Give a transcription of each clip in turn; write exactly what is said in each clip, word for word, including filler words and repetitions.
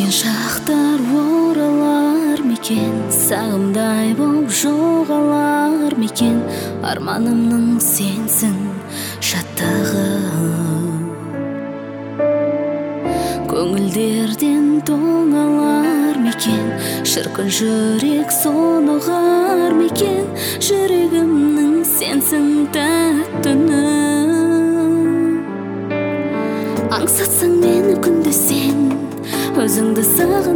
Өткен шақтар оралар мекен, сағымдай боп жоғалар мекен. Арманымның сенсің шаттығым, көңілдерден тоңалар мекен. Шіркін жүрек соғар мекен, жүрегімнің сенсің тәттінің. Аңсатсаң мені күнде сен, өзіңді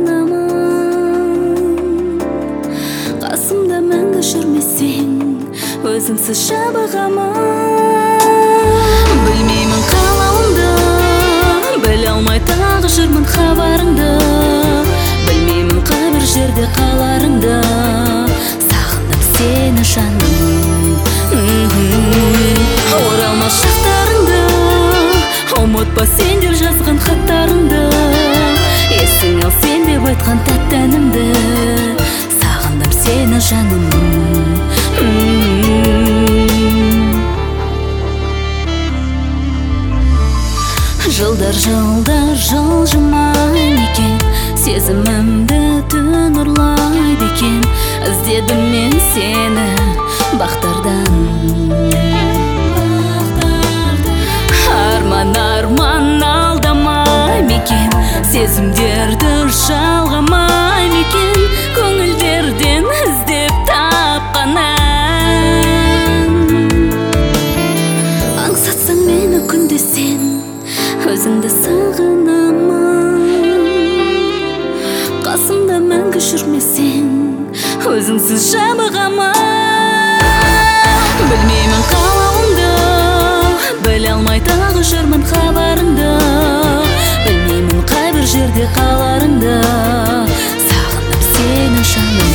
сағынамын. Қасымда мәңгі жүрмесең, өзіңсіз жабығамын. Білмеймін қалауымды, біле алмай тағы жүрмін хабарыңды. Білмеймін қай бір жерде қаларыңды, сағынып сені жаным. Оралмас шақтарыңды, ұмытпа сен деп жазған хаттарыңды. Есің ал сен деп айтқан тәтті әнімді, сағындым сені жаным. Жылдар жылдар жылжымай мекен, сезімімді түн ұрлайды екен. Іздедім мен сені бақтардан, арман арман алдамай мекен, сезімдерді жалғамай мекен. Көңілдерден іздеп тапқан ән. Аңсатсаң мені күнде сен, өзіңді сағынамын. Қасымда мәңгі жүрмесең, өзіңсіз жабығамын. Білмеймін қалауымды, біле алмай тағы жүрмін хабарыңды. Білмеймін қай бір жерде қаларыңды, сағынып сені жаным.